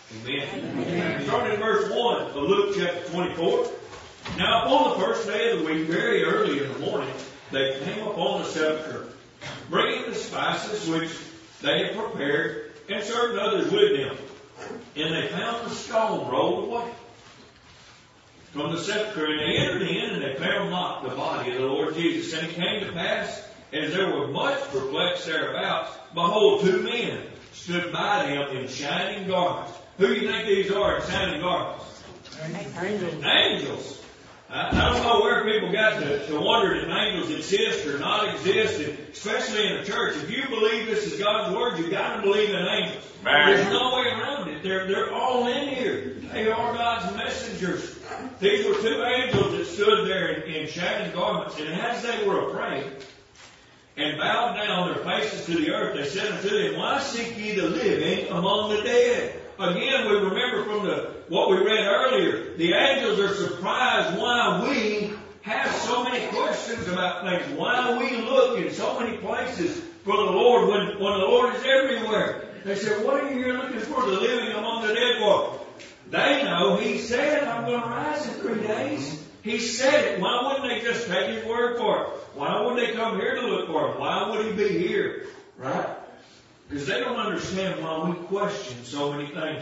Amen. Starting in verse 1 of Luke chapter 24. Now upon the first day of the week, very early in the morning, they came upon the sepulchre, bringing the spices which they had prepared, and certain others with them. And they found the stone rolled away from the sepulchre, and they entered in, and they found not the body of the Lord Jesus. And it came to pass, as they were much perplexed thereabouts, behold, two men stood by them in shining garments. Who do you think these are in shining garments? Angels. I don't know where people got to wonder if angels exist or not exist, and especially in a church. If you believe this is God's Word, you've got to believe in angels. There's no way around it. They're all in here. They are God's messengers. These were two angels that stood there in shining garments, and as they were afraid, and bowed down their faces to the earth, they said unto them, Why seek ye the living among the dead? Again, we remember from what we read earlier, the angels are surprised why we have so many questions about things, why we look in so many places for the Lord when the Lord is everywhere. They said, what are you here looking for, the living among the dead? Well, they know He said, I'm going to rise in 3 days. He said it. Why wouldn't they just take His word for it? Why would they come here to look for Him? Why would He be here? Right? Because they don't understand why we question so many things.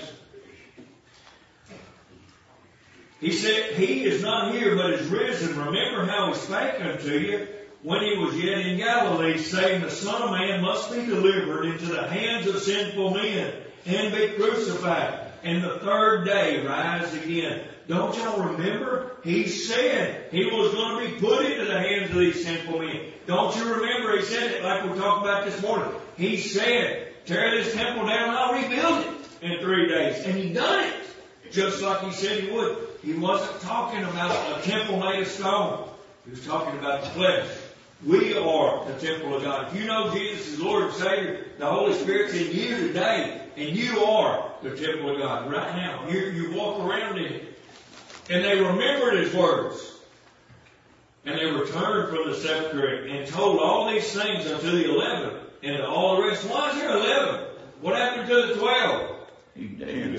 He said, He is not here, but is risen. Remember how He spake unto you when He was yet in Galilee, saying, The Son of Man must be delivered into the hands of sinful men, and be crucified, and the third day rise again. Don't y'all remember? He said He was going to be put into the hands of these sinful men. Don't you remember? He said it like we talked about this morning. He said, tear this temple down, I'll rebuild it in 3 days. And He done it, just like He said He would. He wasn't talking about a temple made of stone. He was talking about the flesh. We are the temple of God. If you know Jesus is Lord and Savior, the Holy Spirit's in you today, and you are the temple of God right now. You walk around in it. And they remembered His words. And they returned from the sepulchre and told all these things unto the 11 and to all the rest. Why is there 11? What happened to the 12? He did.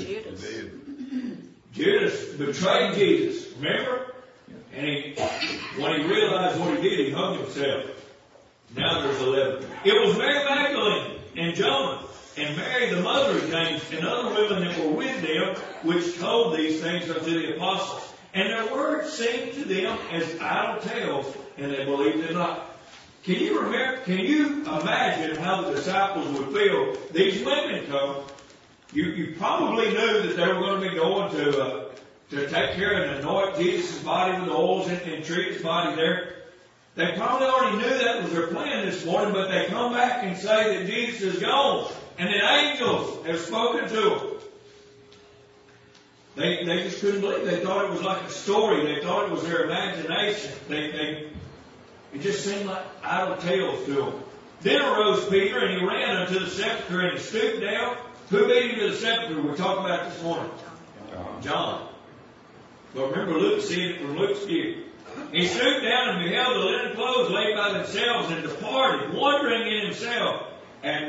Judas betrayed Jesus. Remember? And when he realized what he did, he hung himself. Now there's 11. It was Mary Magdalene and John and Mary, the mother of James, and other women that were with them, which told these things unto the apostles. And their words seemed to them as idle tales, and they believed it not. Can you imagine how the disciples would feel? These women come. You probably knew that they were going to be going to take care and anoint Jesus' body with oils and treat His body there. They probably already knew that was their plan this morning, but they come back and say that Jesus is gone, and that angels have spoken to them. They just couldn't believe it. They thought it was like a story. They thought it was their imagination. It just seemed like idle tales to them. Then arose Peter, and he ran unto the sepulchre, and he stooped down. Who made him to the sepulchre? We're talking about this morning. John. But remember, Luke seeing it from Luke's view. He stooped down and beheld the linen clothes laid by themselves, and departed, wondering in himself, at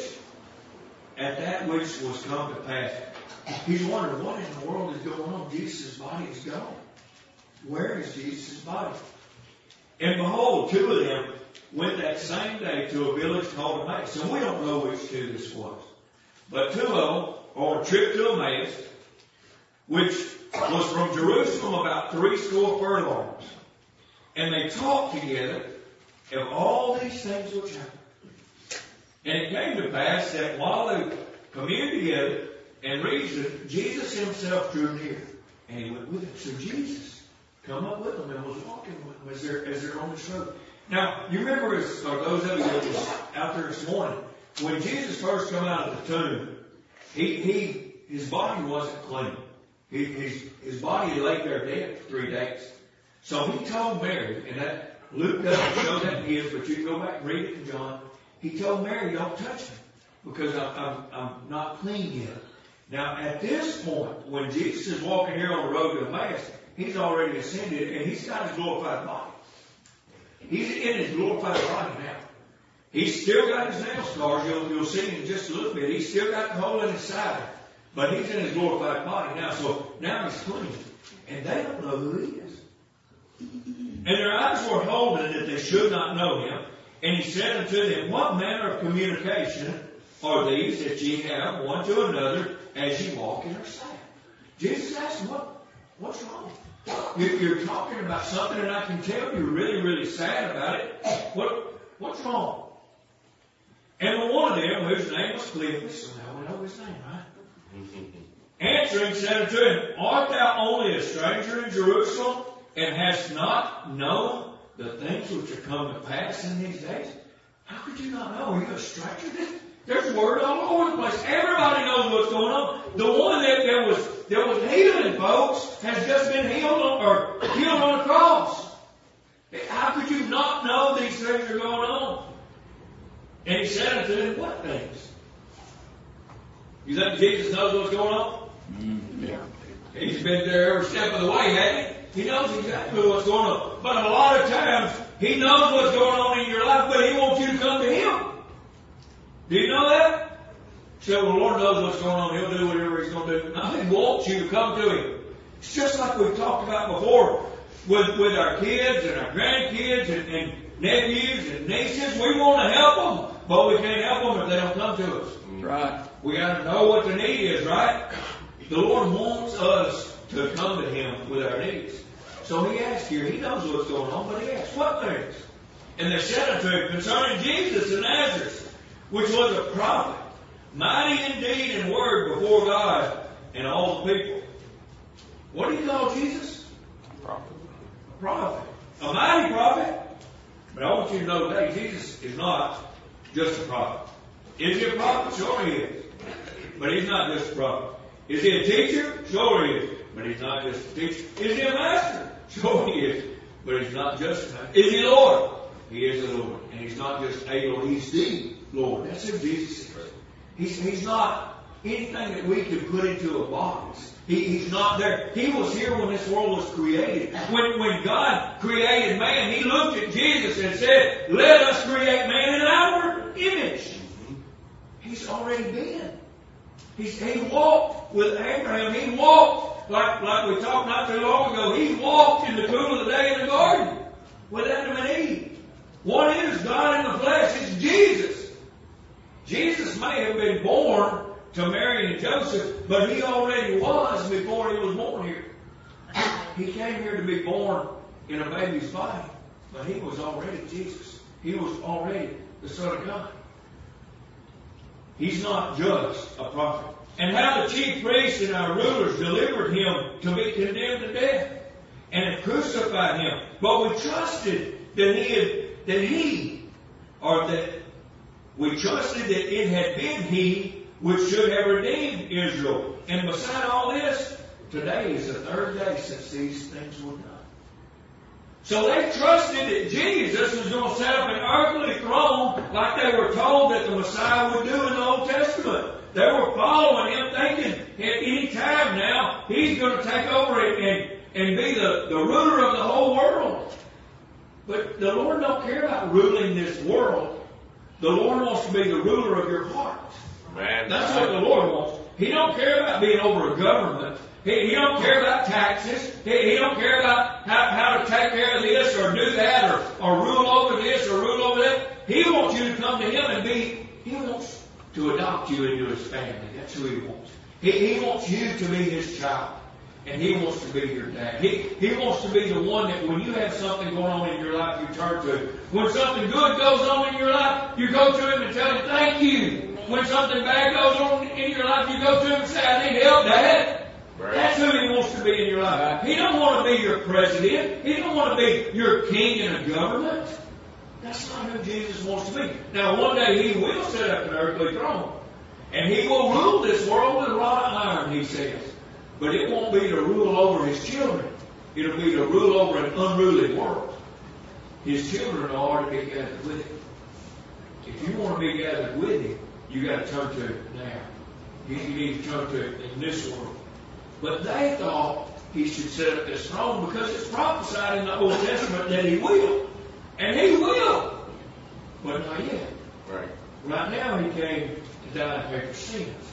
that which was come to pass. He's wondering, what in the world is going on? Jesus' body is gone. Where is Jesus' body? And behold, two of them went that same day to a village called Emmaus. And we don't know which two this was. But two of them on a trip to Emmaus, which was from Jerusalem about 80 furlongs. And they talked together of all these things which happened. And it came to pass that while they communed together and reasoned, Jesus Himself drew near. And He went with them. So Jesus come up with them and was walking with them as they're on this road. Now, you remember, those of you that was out there this morning, when Jesus first come out of the tomb, his body wasn't clean. His body lay there dead for 3 days. So He told Mary, and that Luke doesn't show that here, but you can go back and read it in John. He told Mary, don't touch me, because I'm not clean yet. Now, at this point, when Jesus is walking here on the road to Emmaus, He's already ascended, and He's got His glorified body. He's in His glorified body now. He's still got His nail scars. You'll see in just a little bit. He's still got the hole in His side. But he's in his glorified body now, so now he's clean. And they don't know who he is. And their eyes were holden that they should not know him. And he said unto them, what manner of communication are these that ye have one to another as ye walk in our sight? Jesus asked them, what's wrong? You're talking about something, and I can tell you're really, really sad about it. What's wrong? And one of them, whose name was Cleopas, so now we know his name, right? Answering said unto him, art thou only a stranger in Jerusalem, and hast not known the things which are come to pass in these days? How could you not know? Are you a stranger? There's word all over the place. Everybody knows what's going on. The one that was healing folks has just been healed on the cross. How could you not know these things are going on? And he said unto them, what things? You think Jesus knows what's going on? Yeah. He's been there every step of the way, hasn't he? He knows exactly what's going on. But a lot of times, he knows what's going on in your life, but he wants you to come to him. Do you know that? So the Lord knows what's going on. He'll do whatever he's going to do. Now, he wants you to come to him. It's just like we've talked about before with our kids and our grandkids and nephews and nieces. We want to help them, but we can't help them if they don't come to us. Right. We got to know what the need is, right? The Lord wants us to come to him with our needs. So he asked here, he knows what's going on, but he asked, what things? And they said unto him, concerning Jesus of Nazareth, which was a prophet, mighty in deed and word before God and all the people. What do you call Jesus? Prophet. A prophet. A mighty prophet. But I want you to know today, Jesus is not just a prophet. Is he a prophet? Sure he is. But he's not just a prophet. Is he a teacher? Sure he is. But he's not just a teacher. Is he a master? Sure he is. But he's not just a master. Is he Lord? He is the Lord. And he's not just a Lord. He's the Lord. That's who Jesus is. He's not anything that we can put into a box. He's not there. He was here when this world was created. When God created man, he looked at Jesus and said, let us create man in our image. He's already been. He walked with Abraham. He walked, like we talked not too long ago, he walked in the cool of the day in the garden with Adam and Eve. What is God in the flesh? It's Jesus. Jesus may have been born to Mary and Joseph, but he already was before he was born here. He came here to be born in a baby's body, but he was already Jesus. He was already the Son of God. He's not just a prophet. And how the chief priests and our rulers delivered him to be condemned to death and had crucified him. But we trusted that we trusted that it had been he which should have redeemed Israel. And beside all this, today is the third day since these things were done. So they trusted that Jesus was going to set up an earthly throne like they were told that the Messiah would do in the Old Testament. They were following him thinking at any time now he's going to take over and be the ruler of the whole world. But the Lord don't care about ruling this world. The Lord wants to be the ruler of your heart. Man, that's what the Lord wants. He don't care about being over a government. He don't care about taxes. He don't care about how to take care of this or do that or rule over this or rule over that. He wants you to come to him and he wants to adopt you into his family. That's who he wants. He wants you to be his child. And he wants to be your dad. He wants to be the one that when you have something going on in your life, you turn to him. When something good goes on in your life, you go to him and tell him, thank you. When something bad goes on in your life, you go to him and say, I need help, Dad. Right. That's who he wants to be in your life. He don't want to be your president. He don't want to be your king in a government. That's not who Jesus wants to be. Now, one day he will set up an earthly throne. And he will rule this world with a rod of iron, he says. But it won't be to rule over his children. It'll be to rule over an unruly world. His children are to be gathered with him. If you want to be gathered with him, you got to turn to him now. You need to turn to him in this world. But they thought he should set up this throne because it's prophesied in the Old Testament that he will. And he will. But not yet. Right. Right now he came to die and pay for sins.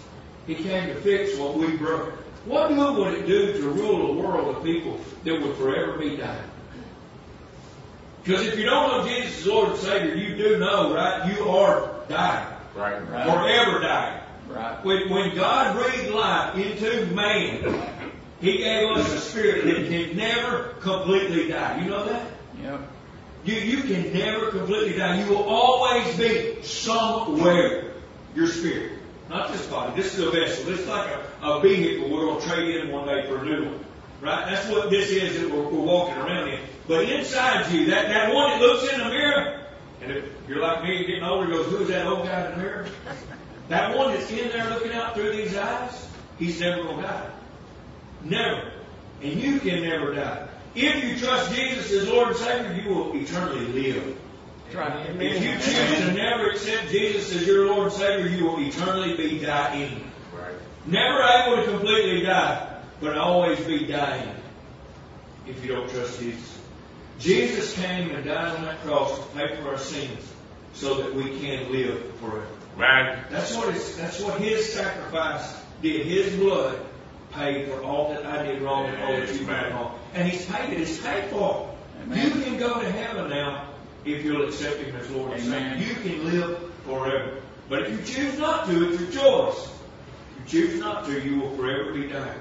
He came to fix what we broke. What good would it do to rule a world of people that would forever be dying? Because if you don't know Jesus as Lord and Savior, you do know, right? You are dying. Right. Forever dying. Right. When God breathed life into man, He gave us a spirit that can never completely die. You know that? Yep. You can never completely die. You will always be somewhere. Your spirit. Not this body. This is a vessel. This is like a vehicle we're going to trade in one day for a new one. Right? That's what this is that we're walking around in. But inside you, that one that looks in the mirror, and if you're like me, getting older, goes, who's that old guy in the mirror? That one that's in there looking out through these eyes, he's never going to die. Never. And you can never die. If you trust Jesus as Lord and Savior, you will eternally live. Right. If you choose to never accept Jesus as your Lord and Savior, you will eternally be dying. Right. Never able to completely die, but always be dying if you don't trust Jesus. Jesus came and died on that cross to pay for our sins so that we can live forever. Man. That's what His sacrifice did. His blood paid for all that I did wrong and all that you did wrong. And He's paid it. It's paid for. Amen. You can go to heaven now if you'll accept Him as Lord and Savior. You can live forever. But if you choose not to, it's your choice. If you choose not to, you will forever be dying.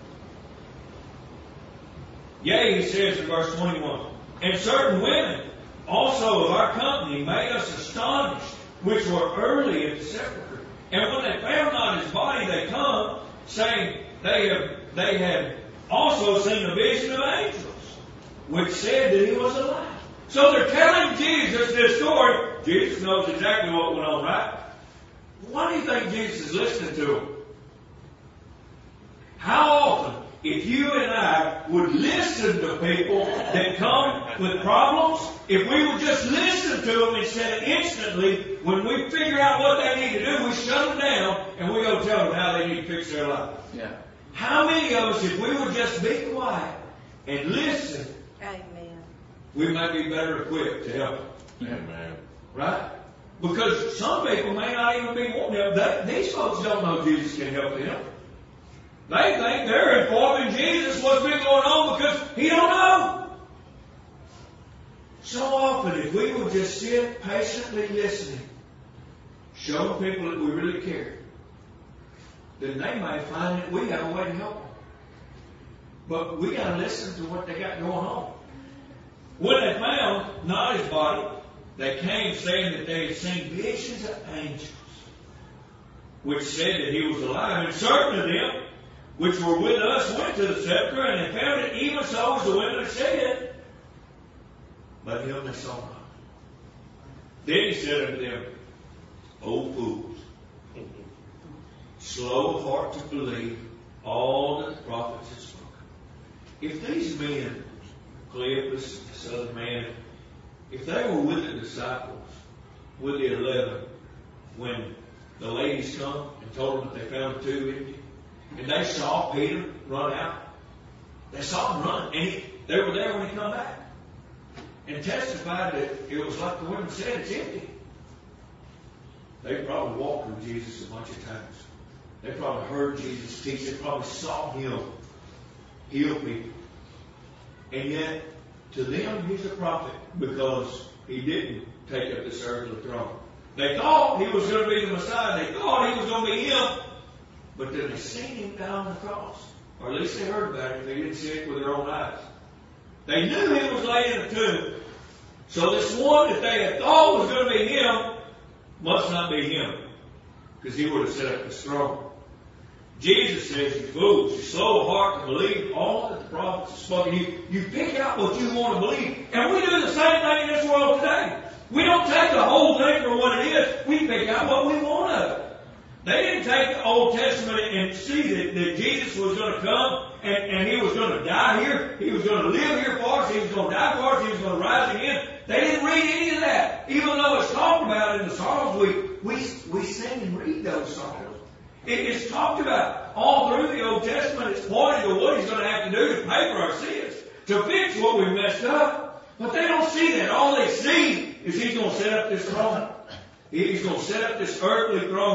Yea, He says in verse 21, and certain women also of our company made us astonished, which were early at the sepulchre. And when they found not His body, they come, saying they had also seen a vision of angels, which said that He was alive. So they're telling Jesus this story. Jesus knows exactly what went on, right? Why do you think Jesus is listening to them? How often, if you and I would listen to people that come with problems, if we would just listen to them instead of instantly, when we figure out what they need to do, we shut them down and we go tell them how they need to fix their life. Yeah. How many of us, if we would just be quiet and listen, Amen. we might be better equipped to help them. Amen. Right? Because some people may not even be wanting help. These folks don't know Jesus can help them. They think they're informing Jesus what's been going on because He don't know. So often, if we would just sit patiently listening, showing people that we really care, then they may find that we have a way to help them. But we got to listen to what they got going on. When they found not His body, they came saying that they had seen visions of angels, which said that He was alive. And certain of them, which were with us, went to the sepulchre, and they found it even so as the women had said. But Him they saw not. Then He said unto them, O fools, slow of heart to believe all that the prophets have spoken. If these men, Cleopas, this other man, if they were with the disciples, with the 11, when the ladies come and told them that they found the tomb empty, and they saw Peter run out, they saw him run, and they were there when he come back, and testified that it was like the women said, it's empty. They probably walked with Jesus a bunch of times. They probably heard Jesus teach. They probably saw Him heal people. And yet, to them, He's a prophet because He didn't take up this earthly throne. They thought He was going to be the Messiah. They thought He was going to be Him. But then they seen Him die on the cross. Or at least they heard about it. They didn't see it with their own eyes. They knew He was laid in a tomb. So this one that they had thought was going to be Him must not be Him. Because He would have set up His throne. Jesus says, you fools, you're slow of heart to believe all that the prophets have spoken. You pick out what you want to believe. And we do the same thing in this world today. We don't take the whole thing for what it is. We pick out what we want of it. They didn't take the Old Testament and see that Jesus was going to come and He was going to die here. He was going to live here for us. He was going to die for us. He was going to rise again. They didn't read any of that. Even though it's talked about in the Psalms, we sing and read those Psalms. It's talked about all through the Old Testament. It's pointing to what He's going to have to do to pay for our sins, to fix what we messed up. But they don't see that. All they see is He's going to set up this throne. He's going to set up this earthly throne.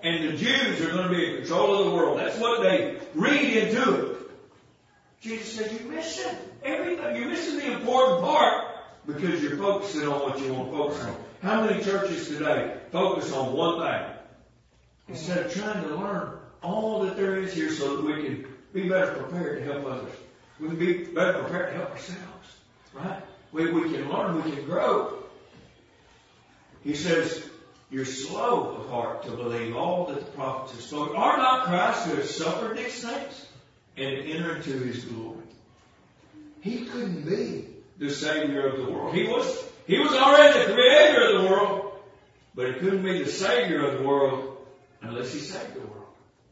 and the Jews are going to be in control of the world. That's what they read into it. Jesus said, you're missing everything. You're missing the important part because you're focusing on what you want to focus on. How many churches today focus on one thing instead of trying to learn all that there is here so that we can be better prepared to help others? We can be better prepared to help ourselves, right? We can learn, we can grow. He says, you're slow of heart to believe all that the prophets have spoken. Are not Christ who has suffered these things and enter into His glory? He couldn't be the Savior of the world. He was already the Creator of the world, but He couldn't be the Savior of the world unless He saved the world.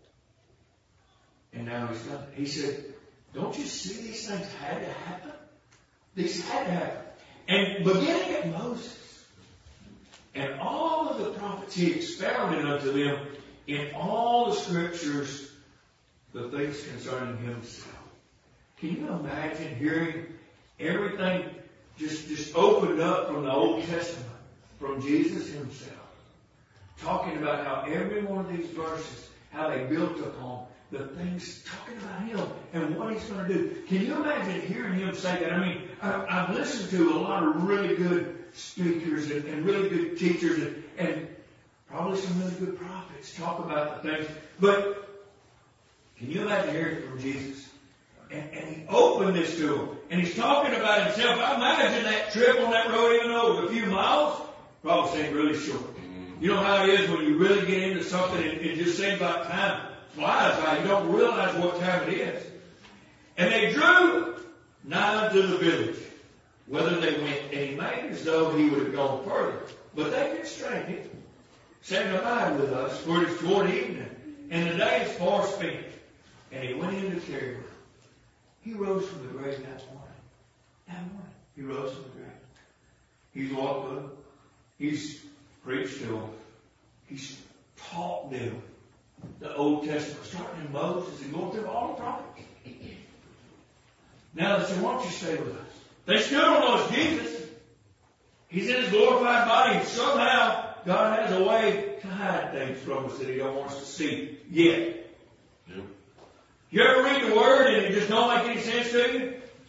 And now He's done it. He said, don't you see these things had to happen? These had to happen. And beginning at Moses and all of the prophets, He expounded unto them in all the Scriptures the things concerning Himself. Can you imagine hearing everything just opened up from the Old Testament, from Jesus Himself, talking about how every one of these verses, how they built upon the things, talking about Him and what He's going to do. Can you imagine hearing Him say that? I mean, I've listened to a lot of really good speakers and really good teachers and probably some really good prophets talk about the things. But can you imagine hearing it from Jesus? And He opened this to them. And He's talking about Himself. I imagine that trip on that road, even though it was a few miles, probably seemed really short. You know how it is when you really get into something and it just seems like time flies by. You don't realize what time it is. And they drew nigh to the village, whether they went. And He made as though He would have gone further. But they constrained Him, saying, abide with us, for it is toward evening, and the day is far spent. And He went in to tarry with them. He rose from the grave that morning. That morning. He rose from the grave. He's walked with them. He's preached to them. He's taught them the Old Testament, starting in Moses and going through all the prophets. Now they say, why don't you stay with us? They still don't know it's Jesus. He's in His glorified body, and somehow God has a way to hide things from us that He don't want us to see yet. Yep. You ever read the Word and it just don't make any sense to you?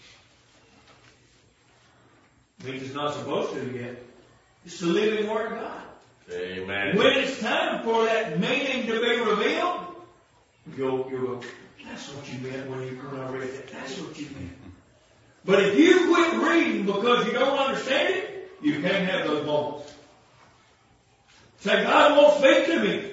It means it's not supposed to yet. It's the living Word of God. Amen. When it's time for that meaning to be revealed, you'll go, that's what you meant when I read that. That's what you meant. But if you quit reading because you don't understand it, you can't have those moments. Say, God won't speak to me.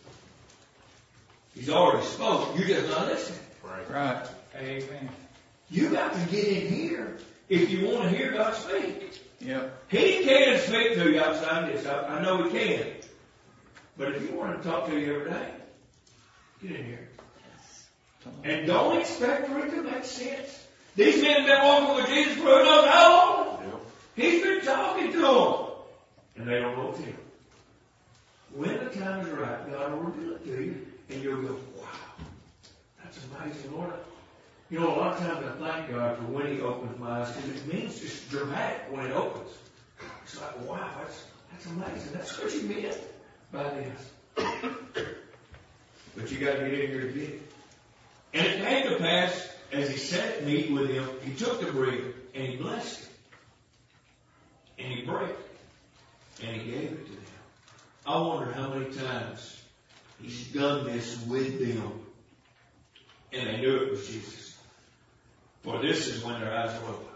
He's already spoken. You're just not listening. Right. Amen. You got to get in here if you want to hear God speak. Yep. He can speak to you outside this. I know He can. But if you want Him to talk to you every day, get in here. And don't expect for it to make sense. These men have been walking with Jesus for who knows how long. Yep. He's been talking to them. And they don't know it's Him. When the time is right, God will reveal it to you. And you'll go, wow, that's amazing, Lord. You know, a lot of times I thank God for when He opens my eyes, because it means it's dramatic when it opens. It's like, wow, that's amazing. That's what you meant by this. But you got to get in here to get it. And it came to pass, as He sat at meat with them, He took the bread, and He blessed it. And He broke it, and He gave it to them. I wonder how many times He's done this with them, and they knew it was Jesus. For this is when their eyes were opened.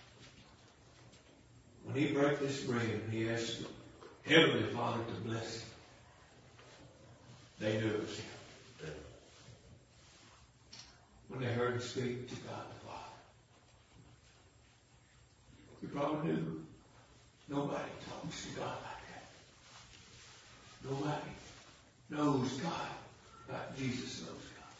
When He broke this bread, He asked the Heavenly Father to bless it. They knew it was Him. When they heard Him speak to God the Father. You probably knew nobody talks to God like that. Nobody knows God like Jesus knows God.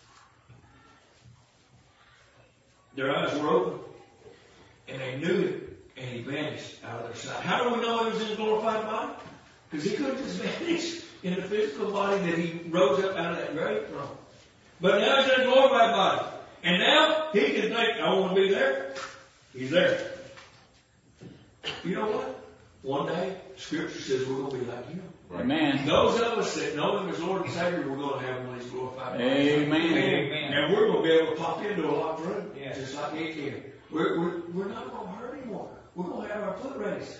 Their eyes were open, and they knew it, and He vanished out of their sight. How do we know He was in His glorified body? Because He couldn't just vanish in the physical body that He rose up out of that grave from. But now He's in a glorified body. And now He can think, I want to be there. He's there. You know what? One day, Scripture says we're going to be like Him. Amen. Those of us that know Him as Lord and Savior, we're going to have one of these glorified bodies. Amen. Amen. And we're going to be able to pop into a locked room, Yeah. just like He can. We're not going to hurt anymore. We're going to have our foot raised.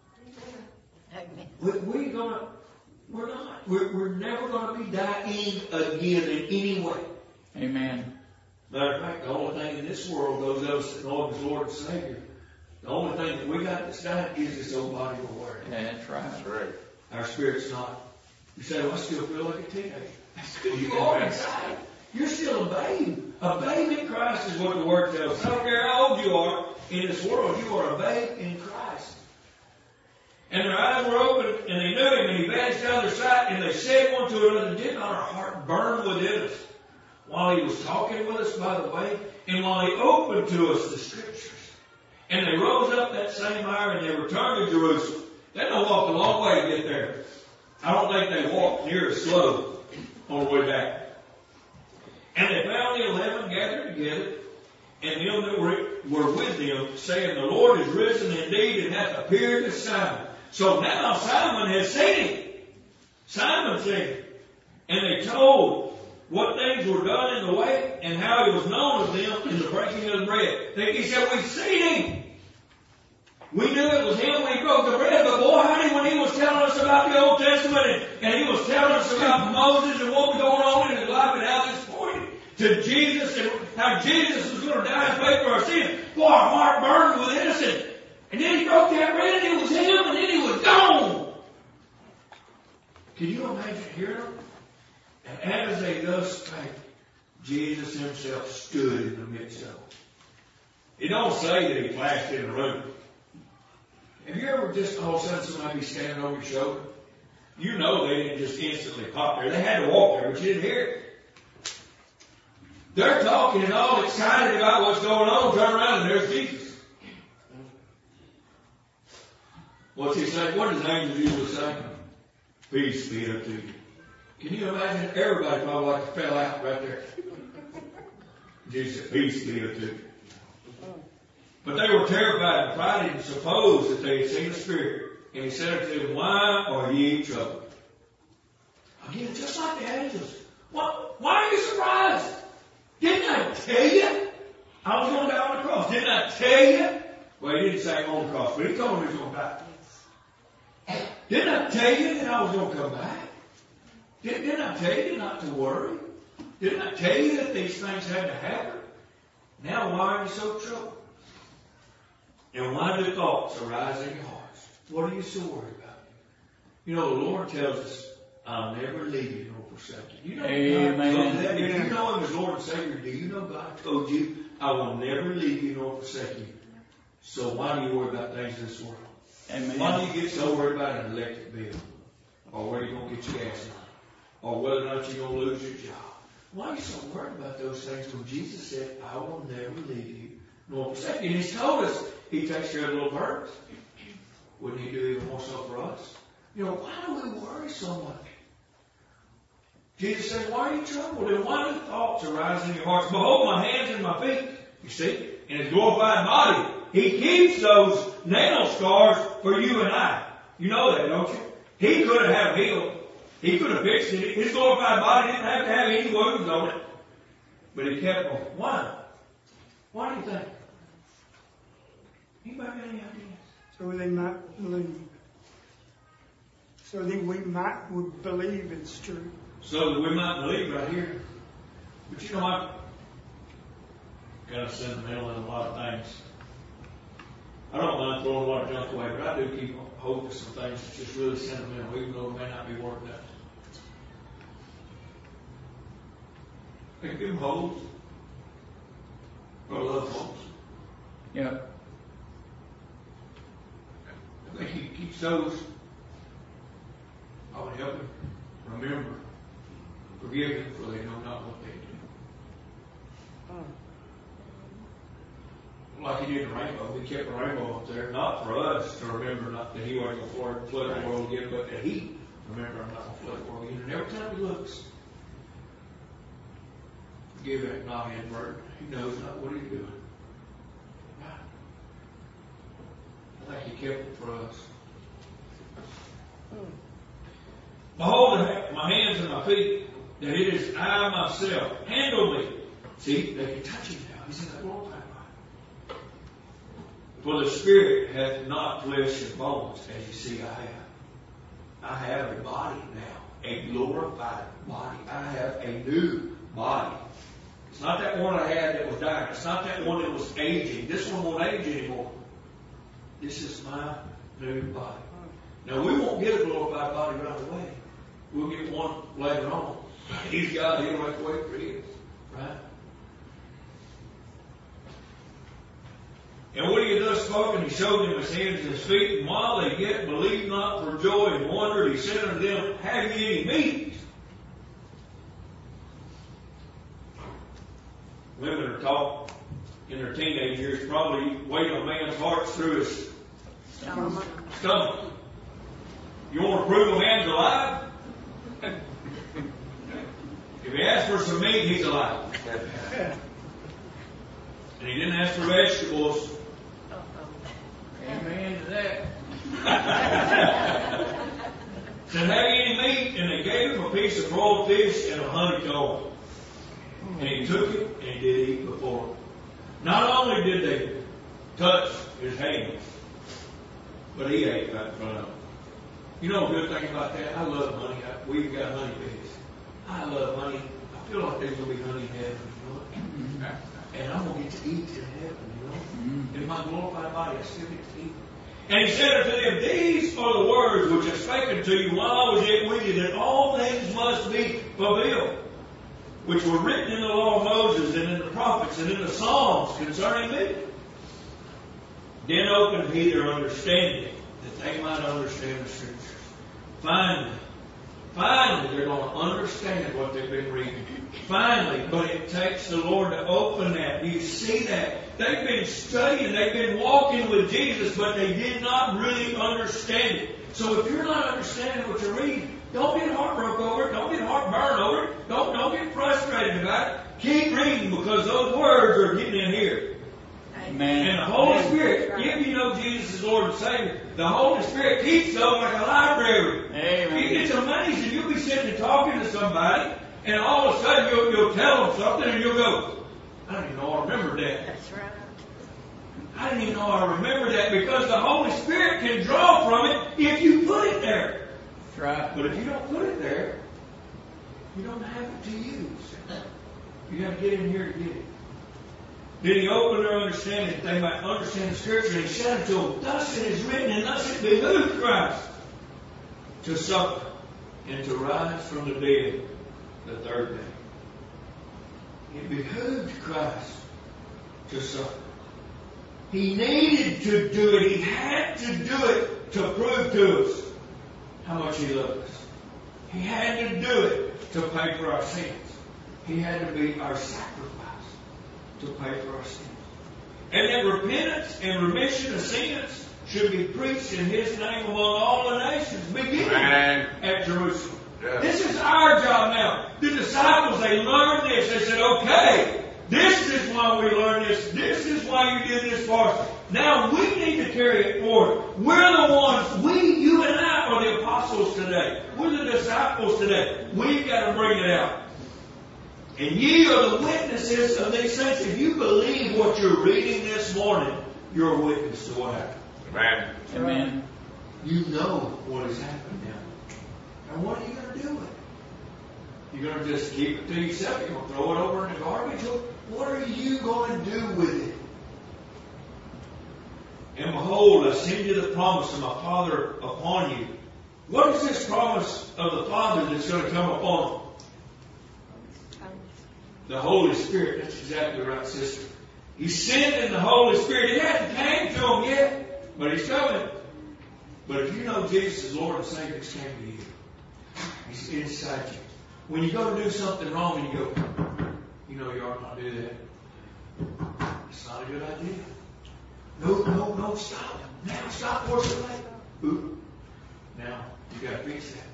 We're not. We're never going to be dying again in any way. Amen. Matter of fact, the only thing in this world, those of us that know Him as Lord and Savior, the only thing that we got that's dying is this old body we're wearing. Yeah, that's right. That's right. Our spirit's not. You say, well, I still feel like a teenager. That's because you are inside. You're still a babe. A babe in Christ is what the Word tells us. I don't care how old you are in this world, you are a babe in Christ. And their eyes were open, and they knew Him, and He vanished out of their sight, and they said one to another, did not our heart burn within us while He was talking with us by the way, and while He opened to us the Scriptures? And they rose up that same hour, and they returned to Jerusalem. They don't walk a long way to get there. I don't think they walked near as slow on the way back. And they found the 11 gathered together, and them that were with them, saying, the Lord is risen indeed, and hath appeared to Simon. So now Simon has seen Him. Simon seen Him. And they told what things were done in the way, and how He was known of them in the breaking of the bread. He said, we've seen Him. We knew it was Him when He broke the bread, but boy, honey, when He was telling us about the Old Testament and He was telling us about Moses and what was going on in his life and how this pointed to Jesus and how Jesus was going to die and pay for our sins, boy, our heart burned with innocence. And then He broke that bread and it was Him and then He was gone. Can you imagine hearing them? And as they thus spake, Jesus Himself stood in the midst of them. It don't say that He flashed in the room. Have you ever just all of a sudden somebody be standing over your shoulder? You know they didn't just instantly pop there. They had to walk there, but you didn't hear it. They're talking and all excited about what's going on. Turn around and there's Jesus. What's He say? What does the angel usually say? Peace be unto you. Can you imagine? Everybody probably like fell out right there. Jesus said, peace be unto you. But they were terrified and frightened and supposed that they had seen a spirit. And He said unto them, why are ye troubled? Again, just like the angels. Why are you surprised? Didn't I tell you I was going to die on the cross? Didn't I tell you? Well, He didn't say on the cross, but He told them He was going to die. Didn't I tell you that I was going to come back? Didn't I tell you not to worry? Didn't I tell you that these things had to happen? Now why are you so troubled? And why do thoughts arise in your hearts? What are you so worried about? You know, the Lord tells us, I'll never leave you nor forsake you. You know, Amen. If you know Him as Lord and Savior, do you know God told you, I will never leave you nor forsake you? So why do you worry about things in this world? Amen. Why do you get so worried about an electric bill? Or where you're going to get your gas on? Or whether or not you're going to lose your job? Why are you so worried about those things when Jesus said, I will never leave you nor forsake you? And He's told us He takes care of the little birds. Wouldn't He do even more so for us? You know, why do we worry so much? Jesus said, why are you troubled? And why do thoughts arise in your hearts? Behold my hands and my feet. You see, in His glorified body, He keeps those nail scars for you and I. You know that, don't you? He could have had them healed. He could have fixed it. His glorified body didn't have to have any wounds on it. But He kept them. Why? Why do you think? Anybody got any ideas? So they might believe. So that would believe it's true. So that we might believe right here. But you know, I'm kind of sentimental in a lot of things. I don't mind throwing a lot of junk away, but I do keep hold to some things that's just really sentimental, even though it may not be worth nothing. I give them holes. I love holes. Yeah. I think He keeps those. I would help them remember, forgive them, for they know not what they do. Like He did the rainbow. He kept the rainbow up there, not for us to remember not that He wasn't going to flood the world again, but that He remember I'm not going to flood the world again. And every time He looks, forgive that knot-head bird. He knows not what He's doing. I think He kept it for us. Behold, my hands and my feet, that it is I myself. Handle me. See, they can touch him now. He's in that glorified body. For the Spirit hath not flesh and bones, as you see I have. I have a body now, a glorified body. I have a new body. It's not that one I had that was dying. It's not that one that was aging. This one won't age anymore. This is my new body. Now, we won't get a glorified body right away. We'll get one later on. He's got it. He'll have to wait for his. Right? And when he had thus spoken, he showed them his hands and his feet. And while they yet believed not for joy and wondered, he said unto them, Have ye any meat? Women are taught in their teenage years probably weight on a man's heart through his stomach. You want to prove a man's alive? If he asks for some meat, he's alive. And he didn't ask for vegetables. Amen to that. Said, have you any meat? And they gave him a piece of broiled fish and a honeycomb. And he took it and he did eat before him. Not only did they touch his hands, but he ate right in front of them. You know a good thing about that? I love honey. We've got honey bees. I love honey. I feel like there's going to be honey in heaven, you know? And I'm going to get to eat in heaven, you know? In my glorified body, I still get to eat. And he said unto them, These are the words which I spake unto you while I was yet with you, that all things must be fulfilled, which were written in the law of Moses and in the prophets and in the Psalms concerning me. Then opened he their understanding, that they might understand the Scriptures. Finally, they're going to understand what they've been reading. Finally, but it takes the Lord to open that. Do you see that? They've been studying, they've been walking with Jesus, but they did not really understand it. So if you're not understanding what you're reading, don't get heartbroken over it. Don't get heartburned over it. Don't get frustrated about it. Keep reading, because those words are getting in here. Amen. And the Holy Spirit, if you know Jesus as Lord and Savior, the Holy Spirit keeps those like a library. Amen. It's amazing. You'll be sitting and talking to somebody, and all of a sudden you'll tell them something, and you'll go, I didn't even know I remembered that. That's right. I didn't even know I remembered that, because the Holy Spirit can draw from it if you put it there. That's right. But if you don't put it there, you don't have it to use. You got to get in here to get it. Then he opened their understanding that they might understand the Scripture. And he said unto them, Thus it is written, and thus it behooved Christ to suffer and to rise from the dead the third day. It behooved Christ to suffer. He needed to do it. He had to do it to prove to us how much He loved us. He had to do it to pay for our sins. He had to be our sacrifice to pay for our sins. And that repentance and remission of sins should be preached in His name among all the nations, beginning at Jerusalem. Yeah. This is our job now. The disciples, they learned this. They said, okay, this is why we learned this. This is why you did this for us. Now we need to carry it forward. We're the ones, you and I are the apostles today. We're the disciples today. We've got to bring it out. And ye are the witnesses of these things. If you believe what you're reading this morning, you're a witness to what happened. Amen. Amen. You know what has happened now. And what are you going to do with it? You're going to just keep it to yourself? You're going to throw it over in the garbage? What are you going to do with it? And behold, I send you the promise of my Father upon you. What is this promise of the Father that's going to come upon them? The Holy Spirit. That's exactly right, sister. He's sending the Holy Spirit. He hasn't came to them yet, but He's coming. But if you know Jesus as Lord and Savior, He's came to you. He's inside you. When you go to do something wrong and you go, you know you ought not do that. It's not a good idea. No, stop. Now stop before it's too late. Oop. Now you got to fix that.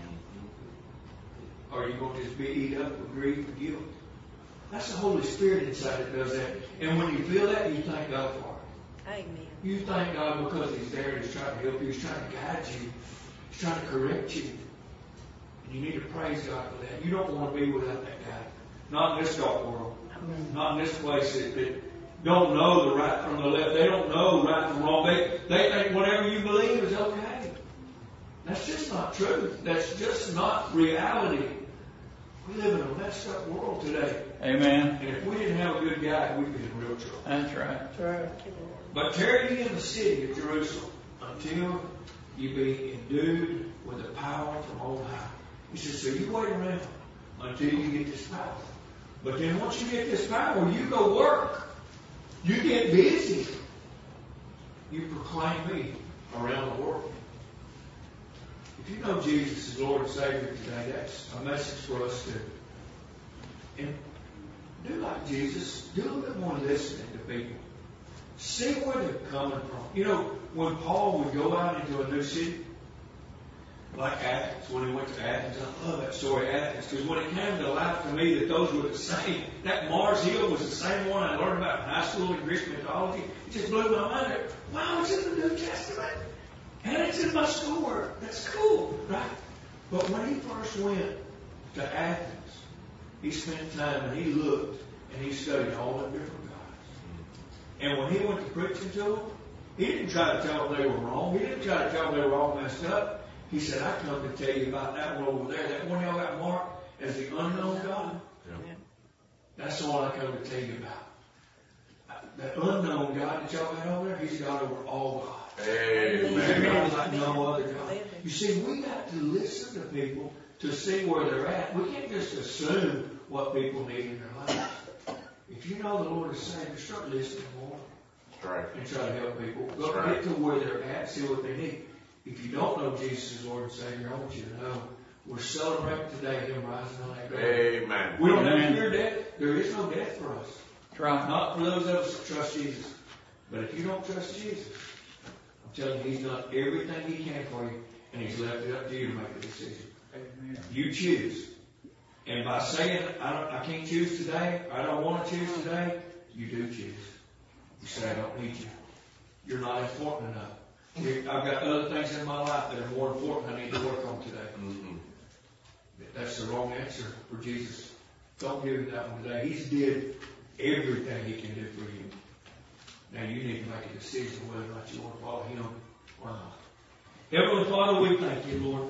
Or you're going to just be eat up with grief and guilt. That's the Holy Spirit inside that does that. And when you feel that, you thank God for it. Amen. You You thank God because He's there and He's trying to help you. He's trying to guide you. He's trying to correct you. And you need to praise God for that. You don't want to be without that guy. Not in this dark world. Not in this place that don't know the right from the left. They don't know right from wrong. They think whatever you believe is okay. That's just not true. That's just not reality. We live in a messed up world today. Amen. And if we didn't have a good guide, we'd be in real trouble. That's right. That's right. But tarry ye in the city of Jerusalem until you be endued with the power from on high. He says, so you wait around until you get this power. But then once you get this power, you go work. You get busy. You proclaim me around the world. If you know Jesus as Lord and Savior today, that's a message for us too. And do like Jesus. Do a little bit more listening to people. See where they're coming from. You know, when Paul would go out into a new city, like Athens, when he went to Athens, I love that story of Athens, because when it came to life to me that those were the same, that Mars Hill was the same one I learned about in high school in Greek mythology. It just blew my mind. Wow, it's in the New Testament. And it's in my schoolwork. That's cool, right? But when he first went to Athens, he spent time and he looked and he studied all the different gods. And when he went to preaching to them, he didn't try to tell them they were wrong. He didn't try to tell them they were all messed up. He said, I come to tell you about that one over there. That one y'all got marked as the unknown God. Yeah. That's the one I come to tell you about. That unknown God that y'all got over there, He's God over all gods. Amen. He's God like no other God. You see, we got to listen to people to see where they're at. We can't just assume what people need in their lives. If you know the Lord is Savior, start listening more. That's right. And try to help people. Go That's right. get to where they're at, see what they need. If you don't know Jesus as Lord and Savior, I want you to know we're celebrating today Him rising on that grave. Amen. We don't have to Amen. fear death. There is no death for us. That's right. Not for those of us that trust Jesus. But if you don't trust Jesus, I'm telling you, He's done everything He can for you, and He's left it up to you to make a decision. Amen. You choose. And by saying, I can't choose today, I don't want to choose today, you do choose. You say, I don't need you. You're not important enough. I've got other things in my life that are more important I need to work on today. Mm-hmm. That's the wrong answer for Jesus. Don't give Him that one today. He's did everything He can do for you. Now you need to make a decision whether or not you want to follow Him or not. Heavenly Father, we thank you, Lord.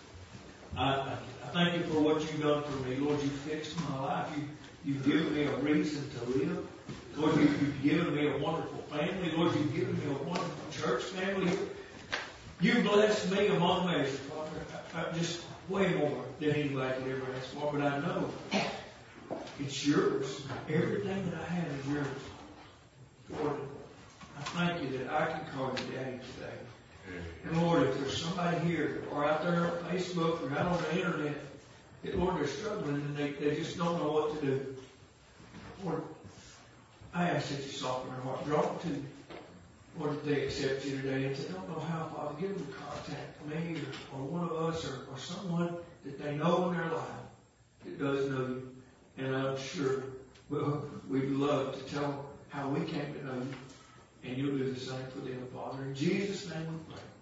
I thank you for what you've done for me. Lord, you fixed my life. You've given me a reason to live. Lord, you've given me a wonderful family. Lord, you've given me a wonderful church family. You blessed me among measure, Father. Just way more than anybody could ever ask for. But I know it's yours. Everything that I have is yours. Lord, I thank you that I can call you Daddy today. And Lord, if there's somebody here or out there on Facebook or out on the internet that, Lord, they're struggling and they just don't know what to do. Lord, I ask that you soften their heart. Draw them to you. Lord, if they accept you today and they don't know how, Father, give them to contact me or one of us or someone that they know in their life that does know you. And I'm sure we'd love to tell them how we came to know you. And you'll do the same for them, Father. In Jesus' name we pray.